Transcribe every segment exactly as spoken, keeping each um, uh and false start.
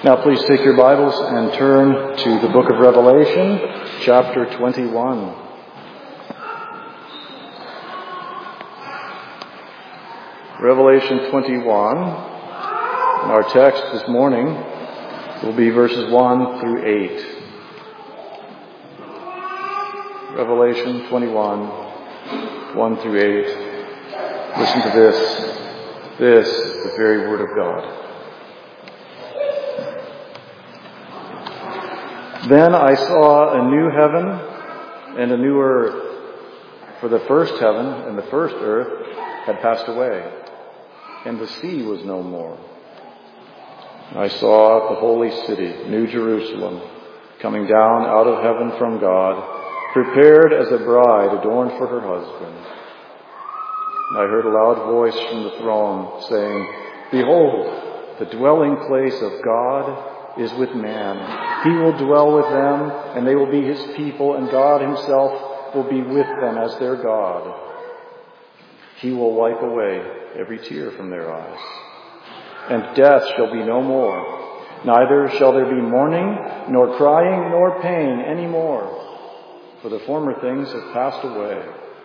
Now please take your Bibles and turn to the book of Revelation, chapter twenty-one. Revelation twenty-one. And our text this morning will be verses one through eight. Revelation twenty-one, one through eight. Listen to this. This is the very Word of God. Then I saw a new heaven and a new earth, for the first heaven and the first earth had passed away, and the sea was no more. I saw the holy city, New Jerusalem, coming down out of heaven from God, prepared as a bride adorned for her husband. And I heard a loud voice from the throne saying, "Behold, the dwelling place of God is with man. He will dwell with them, and they will be his people, and God himself will be with them as their God. He will wipe away every tear from their eyes. And death shall be no more. Neither shall there be mourning, nor crying, nor pain any more, for the former things have passed away."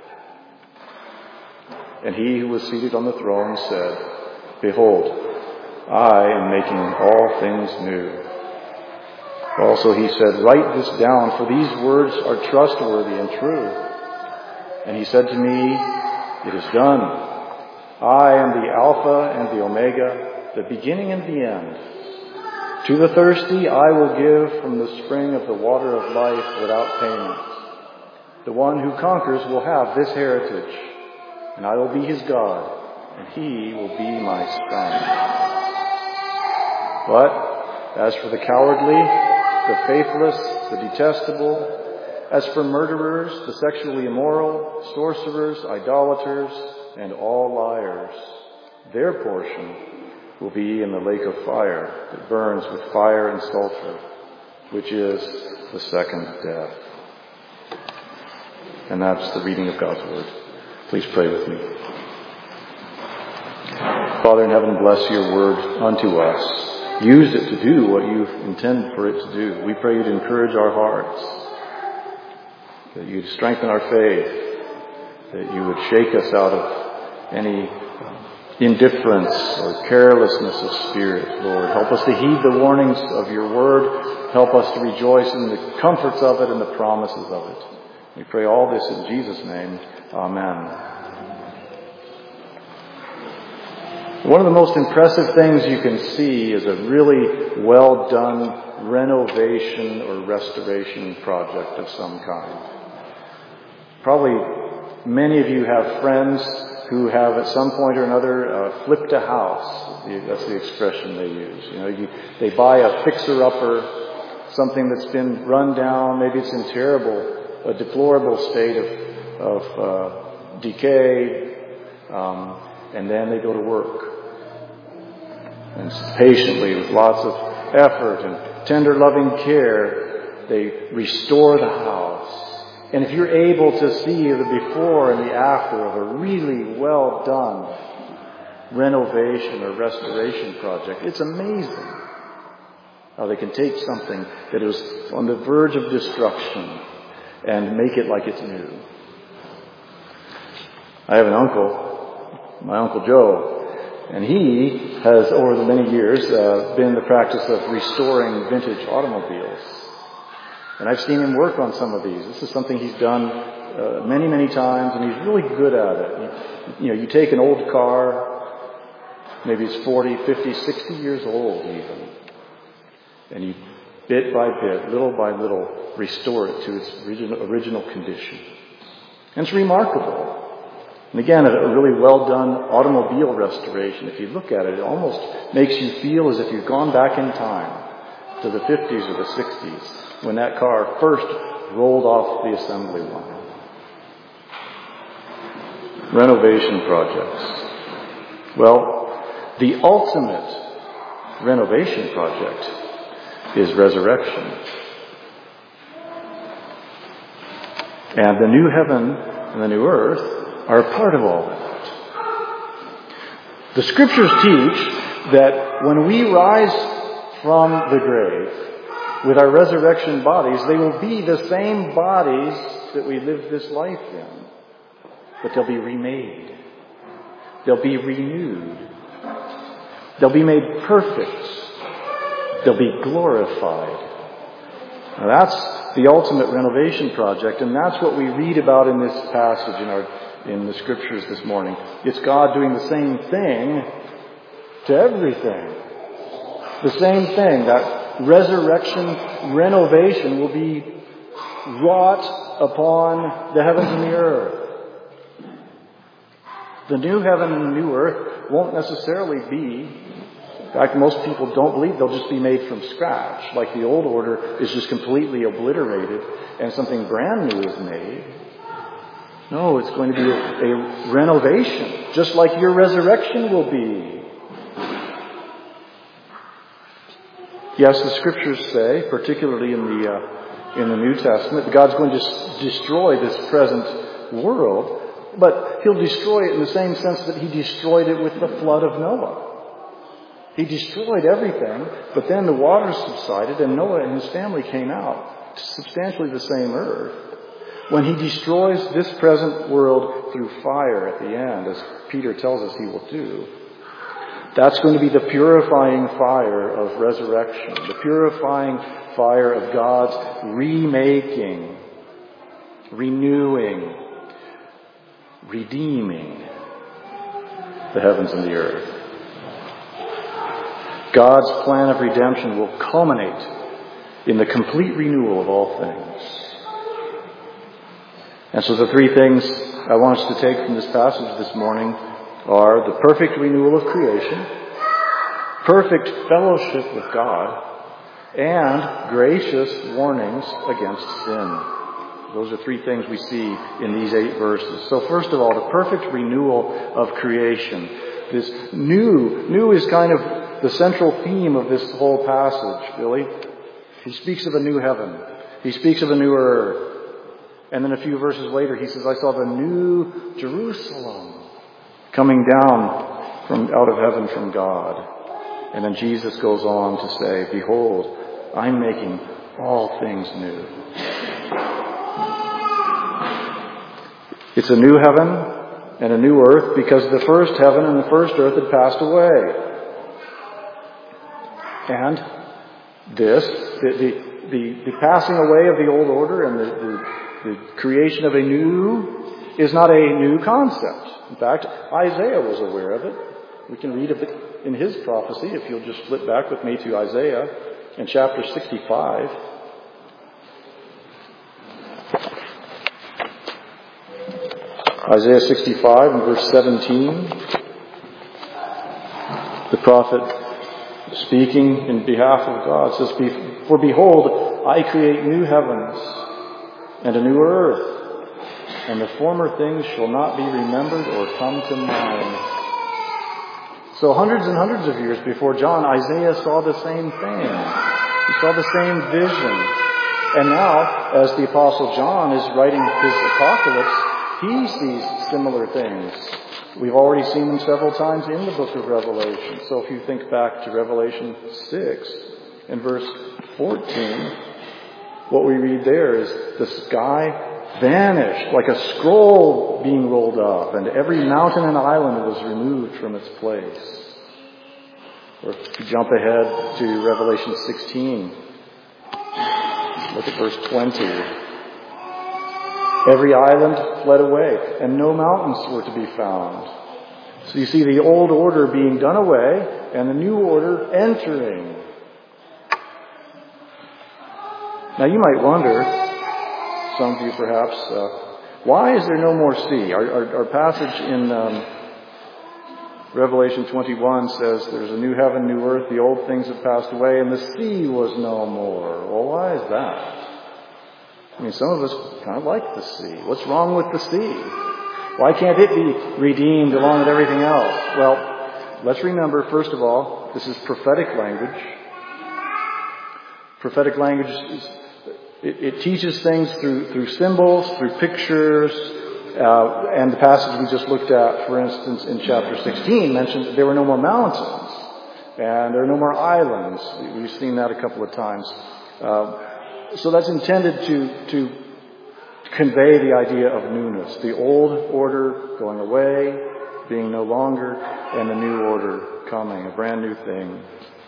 And he who was seated on the throne said, "Behold, I am making all things new." Also he said, "Write this down, for these words are trustworthy and true." And he said to me, "It is done. I am the Alpha and the Omega, the beginning and the end. To the thirsty I will give from the spring of the water of life without payment. The one who conquers will have this heritage, and I will be his God, and he will be my son. But as for the cowardly, the faithless, the detestable, as for murderers, the sexually immoral, sorcerers, idolaters, and all liars, their portion will be in the lake of fire that burns with fire and sulfur, which is the second death." And that's the reading of God's Word. Please pray with me. Father in heaven, bless your Word unto us. Use it to do what you intend for it to do. We pray you'd encourage our hearts, that you'd strengthen our faith, that you would shake us out of any indifference or carelessness of spirit, Lord. Help us to heed the warnings of your word. Help us to rejoice in the comforts of it and the promises of it. We pray all this in Jesus' name. Amen. One of the most impressive things you can see is a really well done renovation or restoration project of some kind. Probably many of you have friends who have at some point or another uh, flipped a house. That's the expression they use. You know, you, they buy a fixer-upper, something that's been run down. Maybe it's in terrible, a deplorable state of, of uh, decay, um, and then they go to work. And patiently, with lots of effort and tender, loving care, they restore the house. And if you're able to see the before and the after of a really well done renovation or restoration project, it's amazing how they can take something that is on the verge of destruction and make it like it's new. I have an uncle, my Uncle Joe, and he has, over the many years, uh, been in the practice of restoring vintage automobiles. And I've seen him work on some of these. This is something he's done uh, many, many times, and he's really good at it. You, you know, you take an old car, maybe it's forty, fifty, sixty years old even, and you bit by bit, little by little, restore it to its original, original condition. And it's remarkable. And again, a really well-done automobile restoration, if you look at it, it almost makes you feel as if you've gone back in time to the fifties or the sixties, when that car first rolled off the assembly line. Renovation projects. Well, the ultimate renovation project is resurrection. And the new heaven and the new earth are a part of all that. The Scriptures teach that when we rise from the grave, with our resurrection bodies, they will be the same bodies that we live this life in. But they'll be remade. They'll be renewed. They'll be made perfect. They'll be glorified. Now that's the ultimate renovation project, and that's what we read about in this passage in our in the scriptures this morning. It's God doing the same thing to everything. The same thing. That resurrection renovation will be wrought upon the heavens and the earth. The new heaven and the new earth won't necessarily be, in fact, most people don't believe they'll just be made from scratch. Like the old order is just completely obliterated and something brand new is made. No, it's going to be a, a renovation, just like your resurrection will be. Yes, the scriptures say, particularly in the uh, in the New Testament, that God's going to s- destroy this present world, but He'll destroy it in the same sense that He destroyed it with the flood of Noah. He destroyed everything, but then the waters subsided and Noah and his family came out to substantially the same earth. When He destroys this present world through fire at the end, as Peter tells us He will do, that's going to be the purifying fire of resurrection, the purifying fire of God's remaking, renewing, redeeming the heavens and the earth. God's plan of redemption will culminate in the complete renewal of all things. And so the three things I want us to take from this passage this morning are the perfect renewal of creation, perfect fellowship with God, and gracious warnings against sin. Those are three things we see in these eight verses. So first of all, the perfect renewal of creation. This new, new is kind of the central theme of this whole passage, really. He speaks of a new heaven. He speaks of a new earth. And then a few verses later, he says, I saw the new Jerusalem coming down from out of heaven from God. And then Jesus goes on to say, behold, I'm making all things new. It's a new heaven and a new earth because the first heaven and the first earth had passed away. And this, the, the, the, the passing away of the old order and the, the, the creation of a new is not a new concept. In fact, Isaiah was aware of it. We can read of it in his prophecy, if you'll just flip back with me to Isaiah in chapter sixty-five. Isaiah sixty-five and verse seventeen. The prophet speaking in behalf of God says, for behold, I create new heavens and a new earth, and the former things shall not be remembered or come to mind. So hundreds and hundreds of years before John, Isaiah saw the same thing. He saw the same vision. And now, as the Apostle John is writing his apocalypse, he sees similar things. We've already seen them several times in the book of Revelation. So if you think back to Revelation six and verse fourteen, what we read there is the sky vanished like a scroll being rolled up, and every mountain and island was removed from its place. Or if you jump ahead to Revelation sixteen, look at verse twenty. Every island fled away, and no mountains were to be found. So you see the old order being done away, and the new order entering. Now you might wonder, some of you perhaps, uh, why is there no more sea? Our, our, our passage in um, Revelation twenty-one says there's a new heaven, new earth, the old things have passed away, and the sea was no more. Well, why is that? I mean, some of us kind of like the sea. What's wrong with the sea? Why can't it be redeemed along with everything else? Well, let's remember, first of all, this is prophetic language. Prophetic language is It, it teaches things through through symbols, through pictures, uh, and the passage we just looked at, for instance, in chapter sixteen, mentioned that there were no more mountains. And there are no more islands. We've seen that a couple of times. Uh, so that's intended to, to convey the idea of newness. The old order going away, being no longer, and the new order coming, a brand new thing.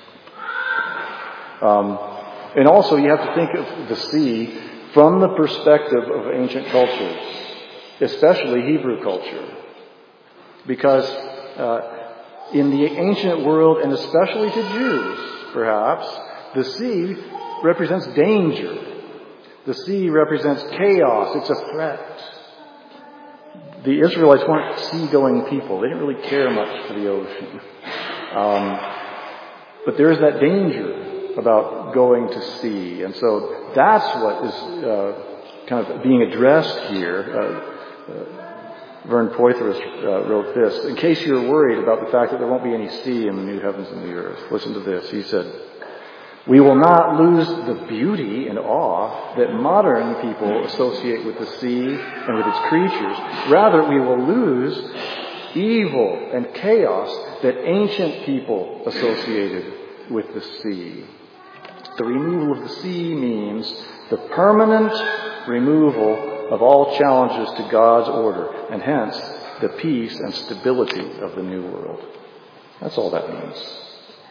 Um, and also you have to think of the sea from the perspective of ancient cultures, especially Hebrew culture. Because uh, in the ancient world, and especially to Jews, perhaps, the sea represents danger. The sea represents chaos. It's a threat. The Israelites weren't sea-going people. They didn't really care much for the ocean. Um, but there is that danger about going to sea. And so that's what is uh, kind of being addressed here. Uh, uh, Vern Poythress uh, wrote this. In case you're worried about the fact that there won't be any sea in the new heavens and the earth, listen to this. He said, "We will not lose the beauty and awe that modern people associate with the sea and with its creatures. Rather, we will lose evil and chaos that ancient people associated with the sea." The removal of the sea means the permanent removal of all challenges to God's order, and hence the peace and stability of the new world. That's all that means.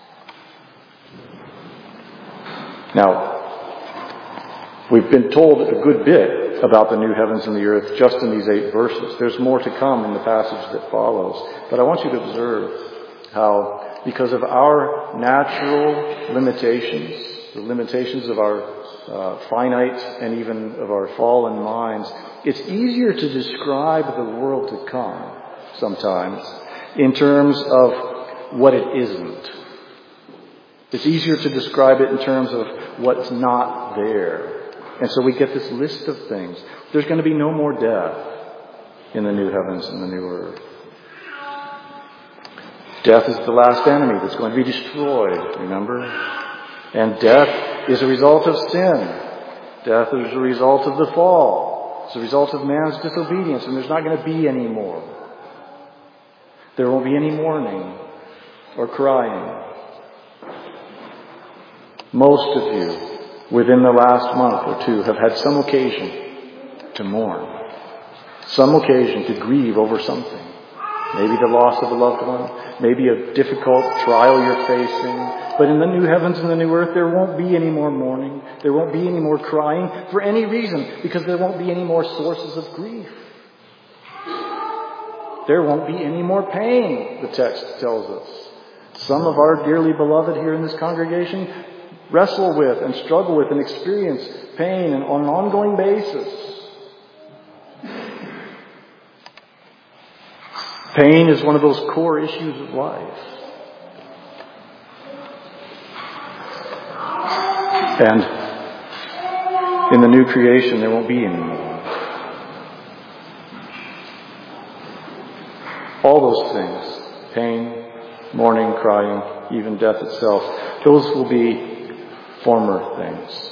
Now, we've been told a good bit about the new heavens and the earth just in these eight verses. There's more to come in the passage that follows. But I want you to observe how, because of our natural limitations, the limitations of our uh, finite and even of our fallen minds, it's easier to describe the world to come sometimes in terms of what it isn't. It's easier to describe it in terms of what's not there. And so we get this list of things. There's going to be no more death in the new heavens and the new earth. Death is the last enemy that's going to be destroyed, remember? And death is a result of sin. Death is a result of the fall. It's a result of man's disobedience, and there's not going to be any more. There won't be any mourning or crying. Most of you, within the last month or two, have had some occasion to mourn. Some occasion to grieve over something. Maybe the loss of a loved one. Maybe a difficult trial you're facing. But in the new heavens and the new earth, there won't be any more mourning. There won't be any more crying for any reason, because there won't be any more sources of grief. There won't be any more pain, the text tells us. Some of our dearly beloved here in this congregation wrestle with and struggle with and experience pain on an ongoing basis. Pain is one of those core issues of life. And in the new creation, there won't be any more. All those things, pain, mourning, crying, even death itself, those will be former things.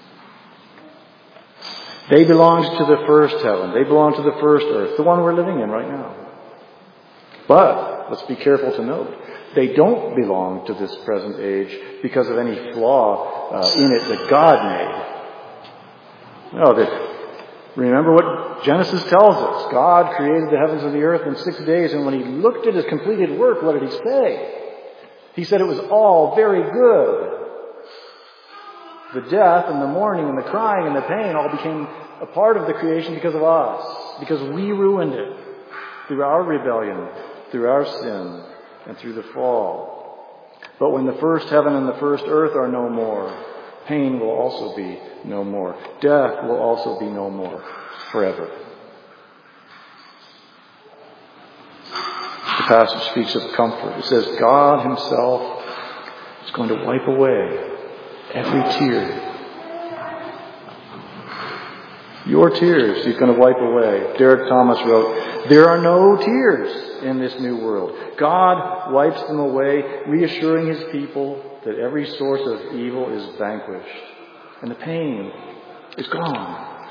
They belonged to the first heaven. They belong to the first earth, the one we're living in right now. But, let's be careful to note, they don't belong to this present age because of any flaw uh, in it that God made. No, that, remember what Genesis tells us. God created the heavens and the earth in six days, and when He looked at His completed work, what did He say? He said it was all very good. The death and the mourning and the crying and the pain all became a part of the creation because of us, because we ruined it through our rebellion, through our sin, and through the fall. But when the first heaven and the first earth are no more, pain will also be no more. Death will also be no more forever. The passage speaks of comfort. It says God Himself is going to wipe away every tear. Your tears He's going to wipe away. Derek Thomas wrote, "There are no tears in this new world. God wipes them away, reassuring His people that every source of evil is vanquished. And the pain is gone."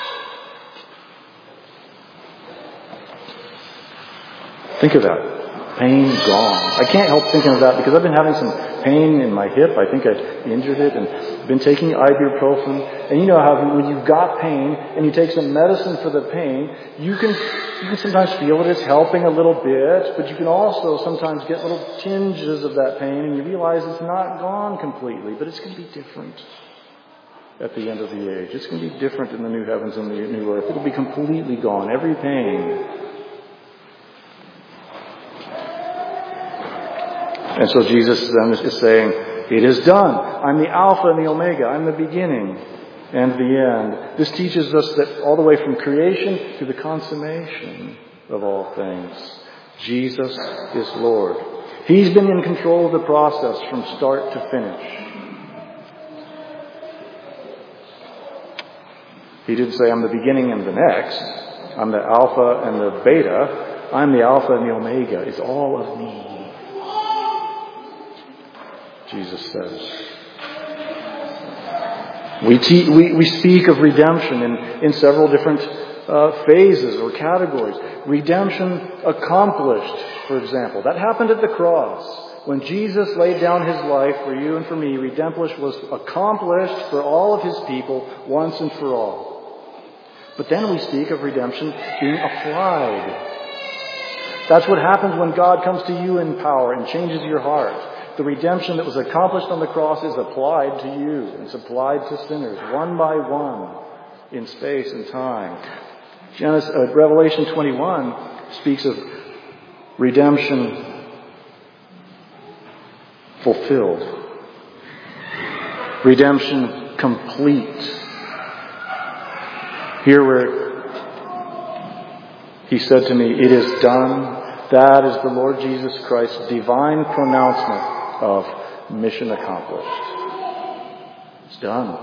Think of that. Pain gone. I can't help thinking of that because I've been having some pain in my hip. I think I injured it and been taking ibuprofen. And you know how when you've got pain and you take some medicine for the pain, you can you can sometimes feel that it's helping a little bit, but you can also sometimes get little tinges of that pain and you realize it's not gone completely, but it's going to be different at the end of the age. It's going to be different in the new heavens and the new earth. It'll be completely gone. Every pain. And so Jesus then is saying, it is done. I'm the Alpha and the Omega. I'm the beginning and the end. This teaches us that all the way from creation to the consummation of all things, Jesus is Lord. He's been in control of the process from start to finish. He didn't say, I'm the beginning and the next. I'm the Alpha and the Beta. I'm the Alpha and the Omega. It's all of me. Jesus says. We, te- we, we speak of redemption in, in several different uh, phases or categories. Redemption accomplished, for example. That happened at the cross. When Jesus laid down his life for you and for me, redemption was accomplished for all of his people once and for all. But then we speak of redemption being applied. That's what happens when God comes to you in power and changes your heart. The redemption that was accomplished on the cross is applied to you. It's applied to sinners, one by one, in space and time. Genesis, uh, Revelation twenty-one speaks of redemption fulfilled. Redemption complete. Here where he said to me, it is done. That is the Lord Jesus Christ's divine pronouncement of mission accomplished. It's done.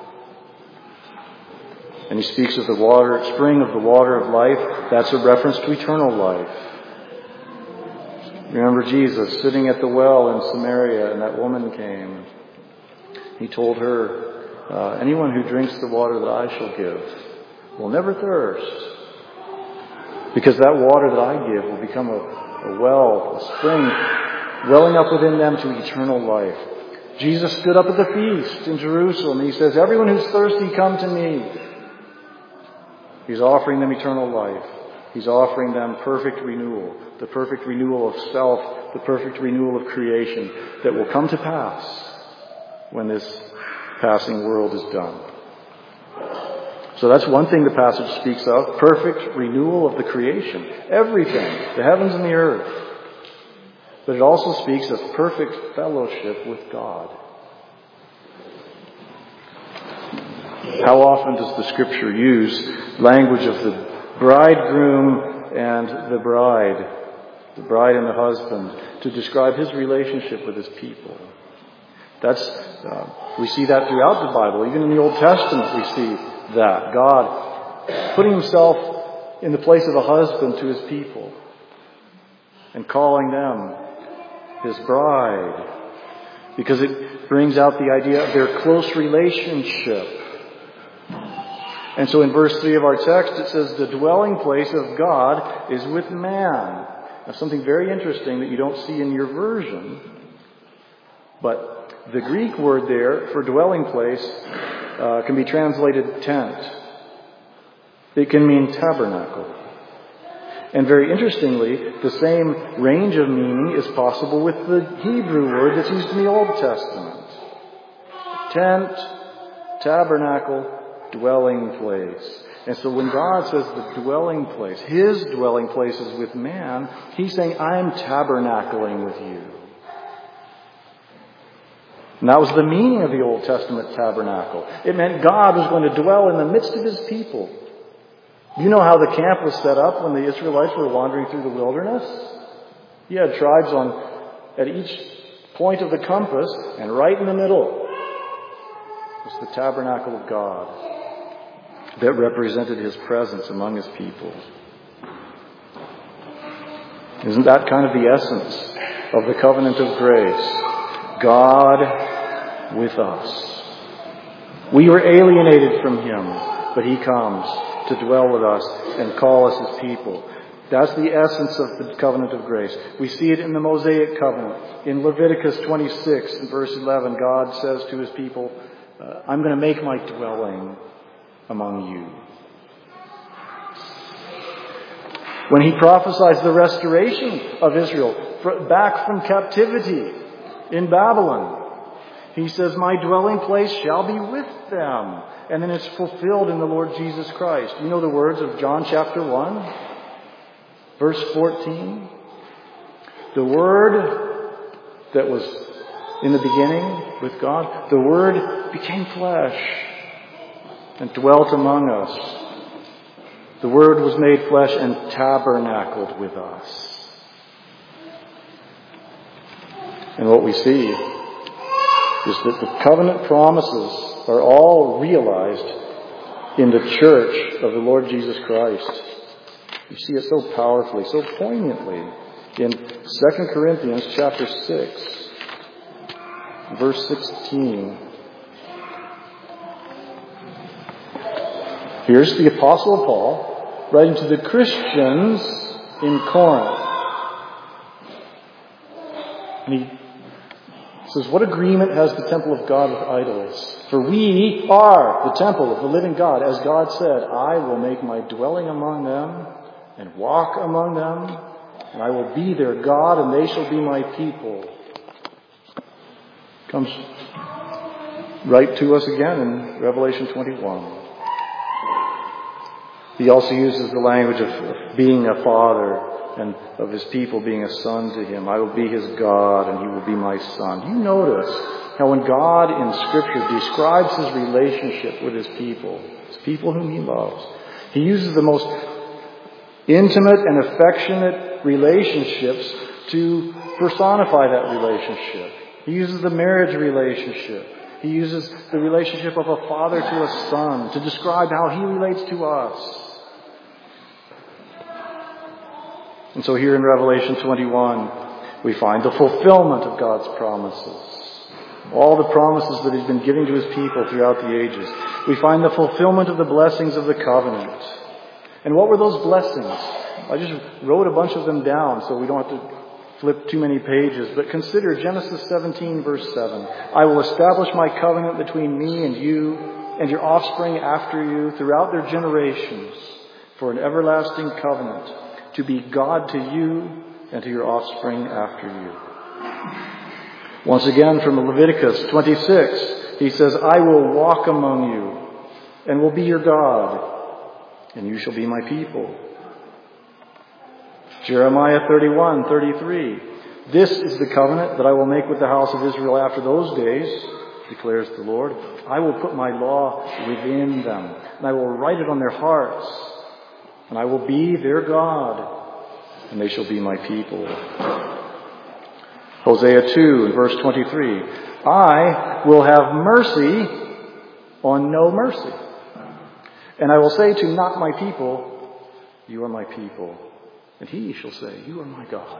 And he speaks of the water, spring of the water of life. That's a reference to eternal life. Remember Jesus sitting at the well in Samaria, and that woman came. He told her, uh, anyone who drinks the water that I shall give will never thirst. Because that water that I give will become a, a well, a spring, welling up within them to eternal life. Jesus stood up at the feast in Jerusalem. And he says, everyone who's thirsty, come to me. He's offering them eternal life. He's offering them perfect renewal. The perfect renewal of self. The perfect renewal of creation that will come to pass when this passing world is done. So that's one thing the passage speaks of. Perfect renewal of the creation. Everything. The heavens and the earth. But it also speaks of perfect fellowship with God. How often does the Scripture use language of the bridegroom and the bride, the bride and the husband, to describe his relationship with his people? That's uh, we see that throughout the Bible. Even in the Old Testament we see that. God putting himself in the place of a husband to his people and calling them his bride, because it brings out the idea of their close relationship. And so in verse three of our text it says, the dwelling place of God is with man. Now something very interesting that you don't see in your version, but the Greek word there for dwelling place uh, can be translated tent. It can mean tabernacle. And very interestingly, the same range of meaning is possible with the Hebrew word that's used in the Old Testament. Tent, tabernacle, dwelling place. And so when God says the dwelling place, his dwelling place is with man, he's saying, I'm tabernacling with you. And that was the meaning of the Old Testament tabernacle. It meant God was going to dwell in the midst of his people. You know how the camp was set up when the Israelites were wandering through the wilderness? You had tribes on at each point of the compass, and right in the middle was the tabernacle of God that represented his presence among his people. Isn't that kind of the essence of the covenant of grace? God with us. We were alienated from him, but he comes to dwell with us and call us his people. That's the essence of the covenant of grace. We see it in the Mosaic covenant. In Leviticus twenty-six, in verse eleven, God says to his people, uh, I'm going to make my dwelling among you. When he prophesies the restoration of Israel back from captivity in Babylon, he says, my dwelling place shall be with them. And then it's fulfilled in the Lord Jesus Christ. You know the words of John chapter one, verse fourteen? The Word that was in the beginning with God, the Word became flesh and dwelt among us. The Word was made flesh and tabernacled with us. And what we see is that the covenant promises are all realized in the church of the Lord Jesus Christ. You see it so powerfully, so poignantly in Second Corinthians chapter six, verse sixteen. Here's the Apostle Paul writing to the Christians in Corinth. And he says, what agreement has the temple of God with idols? For we are the temple of the living God. As God said, I will make my dwelling among them and walk among them, and I will be their God, and they shall be my people. Comes right to us again in Revelation twenty-one. He also uses the language of, of being a father and of his people being a son to him. I will be his God and he will be my son. You notice how when God in Scripture describes his relationship with his people, his people whom he loves, he uses the most intimate and affectionate relationships to personify that relationship. He uses the marriage relationship. He uses the relationship of a father to a son to describe how he relates to us. And so here in Revelation twenty-one, we find the fulfillment of God's promises. All the promises that he's been giving to his people throughout the ages. We find the fulfillment of the blessings of the covenant. And what were those blessings? I just wrote a bunch of them down so we don't have to flip too many pages. But consider Genesis seventeen, verse seven. I will establish my covenant between me and you and your offspring after you throughout their generations for an everlasting covenant, to be God to you and to your offspring after you. Once again from Leviticus twenty-six, he says, I will walk among you and will be your God, and you shall be my people. Jeremiah thirty-one, thirty-three. This is the covenant that I will make with the house of Israel after those days, declares the Lord. I will put my law within them, and I will write it on their hearts. And I will be their God, and they shall be my people. Hosea two, verse twenty-three. I will have mercy on no mercy. And I will say to not my people, you are my people. And he shall say, you are my God.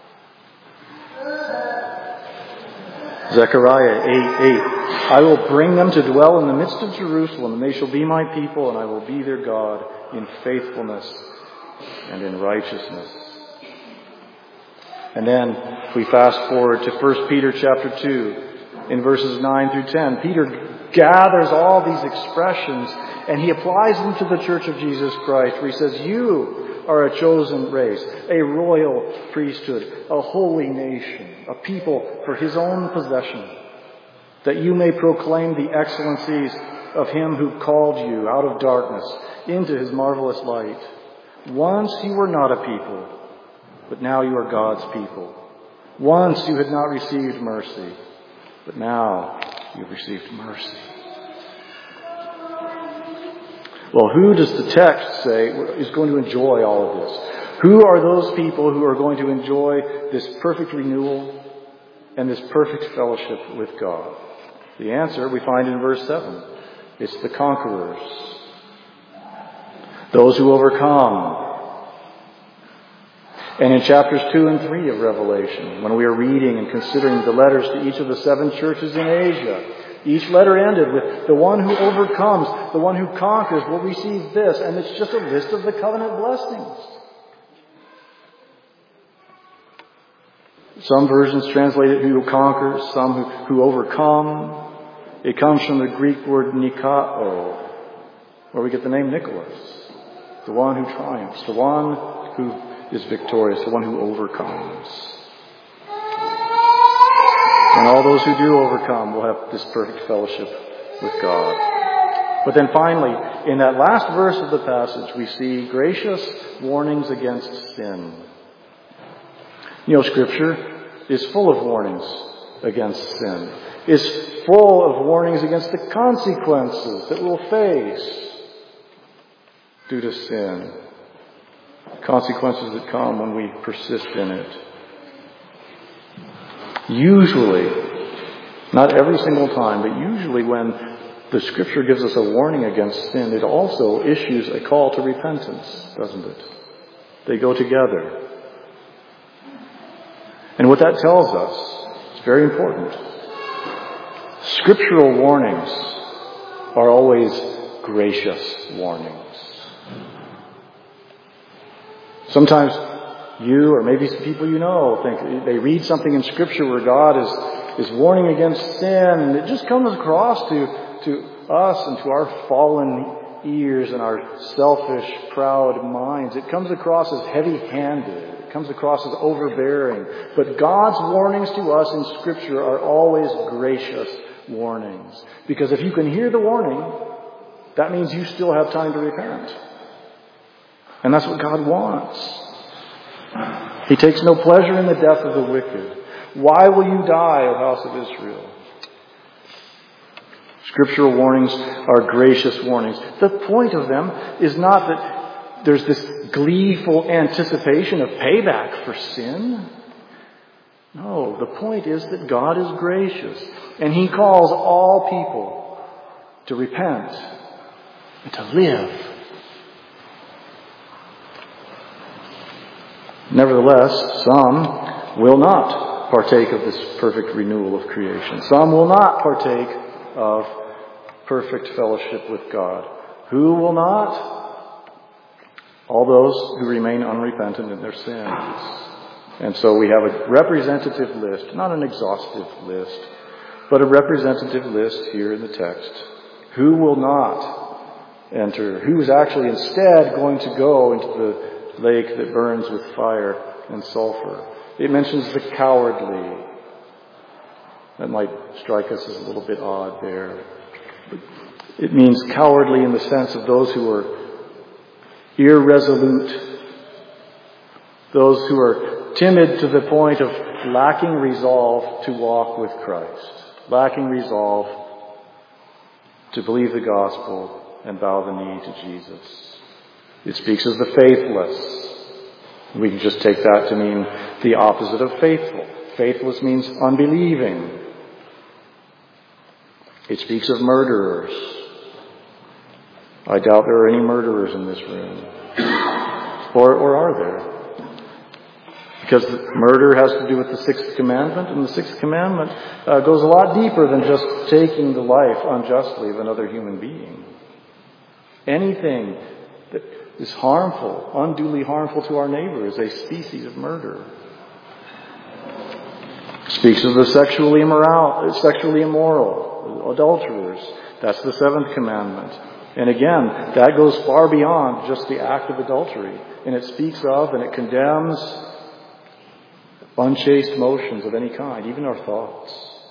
Zechariah eight, eight. I will bring them to dwell in the midst of Jerusalem, and they shall be my people, and I will be their God in faithfulness and in righteousness. And then if we fast forward to First Peter chapter two, in verses nine through ten, Peter gathers all these expressions and he applies them to the church of Jesus Christ, where he says, you are a chosen race, a royal priesthood, a holy nation, a people for his own possession, that you may proclaim the excellencies of him who called you out of darkness into his marvelous light. Once you were not a people, but now you are God's people. Once you had not received mercy, but now you've received mercy. Well, who does the text say is going to enjoy all of this? Who are those people who are going to enjoy this perfect renewal and this perfect fellowship with God? The answer we find in verse seven. It's the conquerors. Those who overcome. And in chapters two and three of Revelation, when we are reading and considering the letters to each of the seven churches in Asia, each letter ended with the one who overcomes, the one who conquers will receive this. And it's just a list of the covenant blessings. Some versions translate it who conquers, some who, who overcome. It comes from the Greek word nikao, where we get the name Nicholas, the one who triumphs, the one who is victorious, the one who overcomes. And all those who do overcome will have this perfect fellowship with God. But then finally, in that last verse of the passage, we see gracious warnings against sin. You know, Scripture is full of warnings against sin. It's full of warnings against the consequences that we'll face due to sin. Consequences that come when we persist in it. Usually, not every single time, but usually when the Scripture gives us a warning against sin, it also issues a call to repentance, doesn't it? They go together. And what that tells us is very important. Scriptural warnings are always gracious warnings. Sometimes you, or maybe some people you know, think they read something in Scripture where God is, is warning against sin, and it just comes across to to us and to our fallen ears and our selfish, proud minds. It comes across as heavy-handed. It comes across as overbearing. But God's warnings to us in Scripture are always gracious warnings. Because if you can hear the warning, that means you still have time to repent. And that's what God wants. He takes no pleasure in the death of the wicked. Why will you die, O house of Israel? Scriptural warnings are gracious warnings. The point of them is not that there's this gleeful anticipation of payback for sin. No, the point is that God is gracious, and He calls all people to repent and to live. Nevertheless, some will not partake of this perfect renewal of creation. Some will not partake of perfect fellowship with God. Who will not? All those who remain unrepentant in their sins. And so we have a representative list, not an exhaustive list, but a representative list here in the text. Who will not enter? Who is actually instead going to go into the lake that burns with fire and sulfur? It mentions the cowardly. That might strike us as a little bit odd there. But it means cowardly in the sense of those who are irresolute, those who are timid to the point of lacking resolve to walk with Christ, lacking resolve to believe the gospel and bow the knee to Jesus. It speaks of the faithless. We can just take that to mean the opposite of faithful. Faithless means unbelieving. It speaks of murderers. I doubt there are any murderers in this room. Or, or are there? Because murder has to do with the sixth commandment, and the sixth commandment uh, goes a lot deeper than just taking the life unjustly of another human being. Anything that is harmful, unduly harmful to our neighbor is a species of murder. It speaks of the sexually immoral, sexually immoral, adulterers. That's the seventh commandment. And again, that goes far beyond just the act of adultery. And it speaks of and it condemns unchaste motions of any kind, even our thoughts.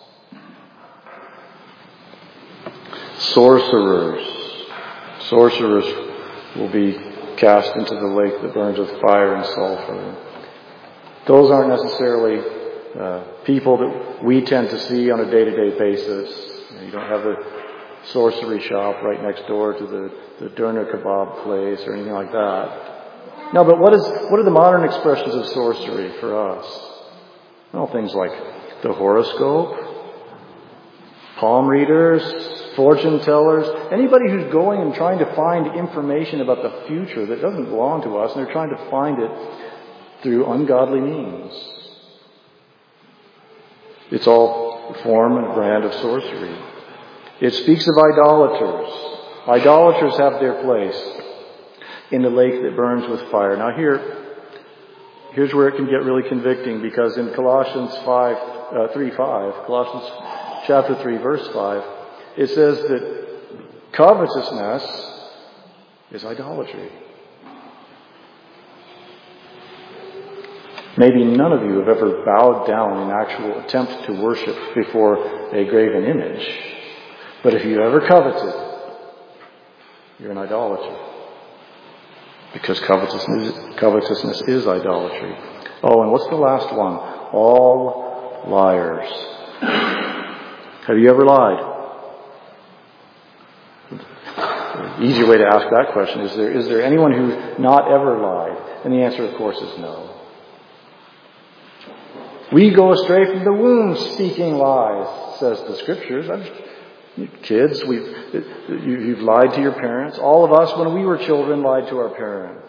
Sorcerers. Sorcerers will be cast into the lake that burns with fire and sulfur. Those aren't necessarily uh, people that we tend to see on a day-to-day basis. You know, you don't have the sorcery shop right next door to the, the doner kebab place or anything like that. No, but what is what are the modern expressions of sorcery for us? Well, things like the horoscope, palm readers, fortune tellers, anybody who's going and trying to find information about the future that doesn't belong to us, and they're trying to find it through ungodly means. It's all a form and brand of sorcery. It speaks of idolaters. Idolaters have their place in the lake that burns with fire. Now here, here's where it can get really convicting, because in Colossians five, uh, three five, Colossians chapter three, verse five, it says that covetousness is idolatry. Maybe none of you have ever bowed down in actual attempt to worship before a graven image. But if you ever coveted, you're an idolater. Because covetousness, covetousness is idolatry. Oh, and what's the last one? All liars. Have you ever lied? The easier way to ask that question is there, is there anyone who's not ever lied? And the answer, of course, is no. We go astray from the womb speaking lies, says the Scriptures. I'm, kids, we've, you, you've lied to your parents. All of us, when we were children, lied to our parents.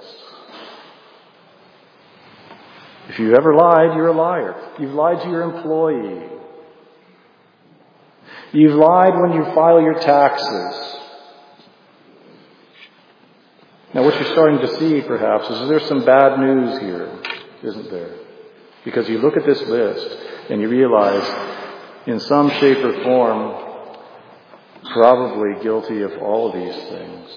If you've ever lied, you're a liar. You've lied to your employee. You've lied when you file your taxes. Now, what you're starting to see, perhaps, is there's some bad news here, isn't there? Because you look at this list and you realize, in some shape or form, probably guilty of all of these things.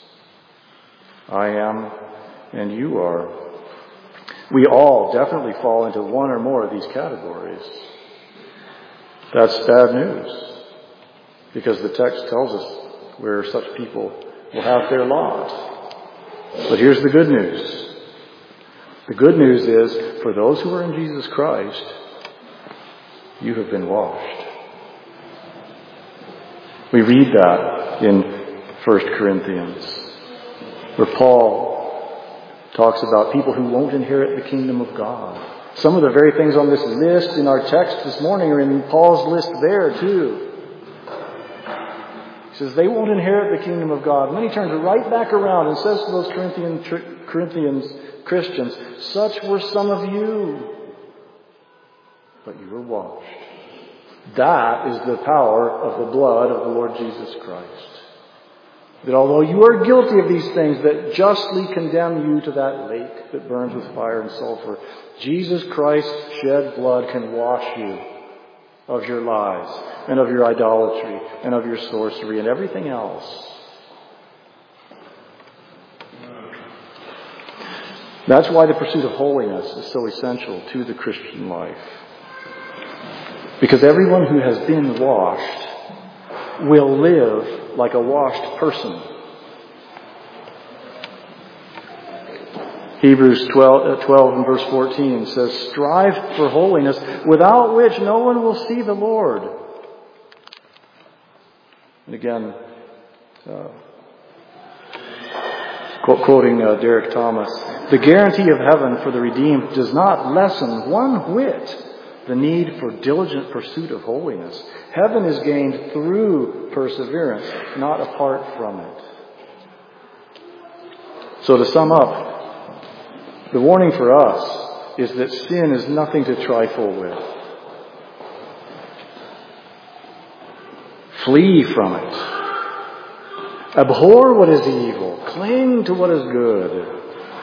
I am, and you are. We all definitely fall into one or more of these categories. That's bad news, because the text tells us where such people will have their lot. But here's the good news. The good news is, for those who are in Jesus Christ, you have been washed. We read that in First Corinthians, where Paul talks about people who won't inherit the kingdom of God. Some of the very things on this list in our text this morning are in Paul's list there too. He says they won't inherit the kingdom of God. And then he turns right back around and says to those Corinthian, Corinthians Christians, such were some of you, but you were washed. That is the power of the blood of the Lord Jesus Christ. That although you are guilty of these things that justly condemn you to that lake that burns with fire and sulfur, Jesus Christ's shed blood can wash you of your lies and of your idolatry and of your sorcery and everything else. That's why the pursuit of holiness is so essential to the Christian life. Because everyone who has been washed will live like a washed person. Hebrews twelve, twelve and verse fourteen says, strive for holiness, without which no one will see the Lord. And again, uh, quoting uh, Derek Thomas, the guarantee of heaven for the redeemed does not lessen one whit the need for diligent pursuit of holiness. Heaven is gained through perseverance, not apart from it. So to sum up, the warning for us is that sin is nothing to trifle with. Flee from it. Abhor what is evil. Cling to what is good.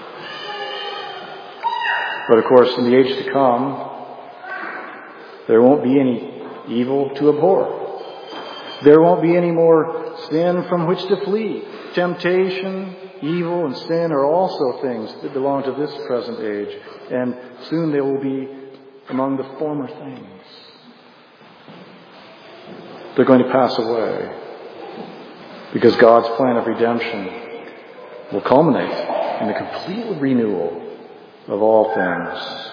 But of course, in the age to come, there won't be any evil to abhor. There won't be any more sin from which to flee. Temptation, evil, and sin are also things that belong to this present age. And soon they will be among the former things. They're going to pass away. Because God's plan of redemption will culminate in the complete renewal of all things.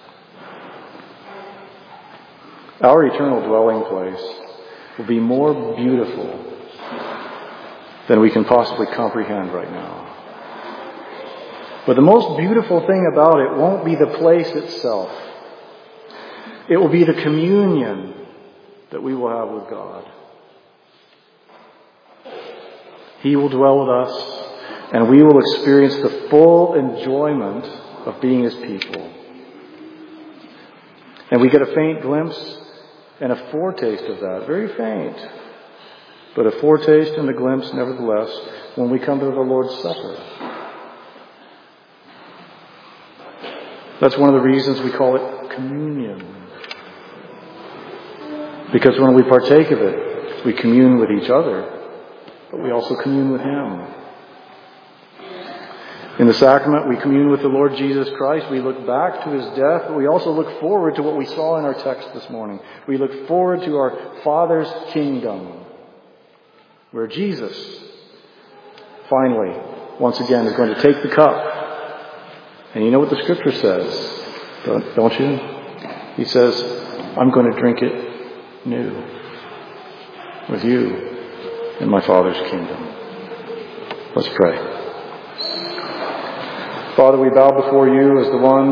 Our eternal dwelling place will be more beautiful than we can possibly comprehend right now. But the most beautiful thing about it won't be the place itself. It will be the communion that we will have with God. He will dwell with us, and we will experience the full enjoyment of being His people. And we get a faint glimpse and a foretaste of that. Very faint. But a foretaste and a glimpse, nevertheless, when we come to the Lord's Supper. That's one of the reasons we call it communion. Because when we partake of it, we commune with each other, but we also commune with Him. In the sacrament, we commune with the Lord Jesus Christ. We look back to His death, but we also look forward to what we saw in our text this morning. We look forward to our Father's kingdom, where Jesus, finally, once again, is going to take the cup. And you know what the Scripture says, don't, don't you? He says, I'm going to drink it new with you in my Father's kingdom. Let's pray. Father, we bow before you as the one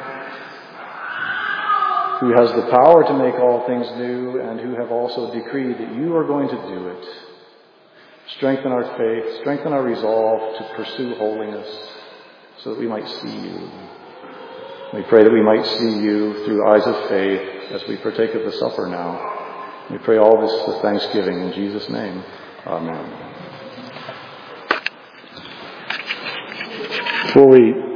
who has the power to make all things new and who have also decreed that you are going to do it. Strengthen our faith, strengthen our resolve to pursue holiness so that we might see you. We pray that we might see you through eyes of faith as we partake of the supper now. We pray all this with thanksgiving in Jesus' name. Amen. Before we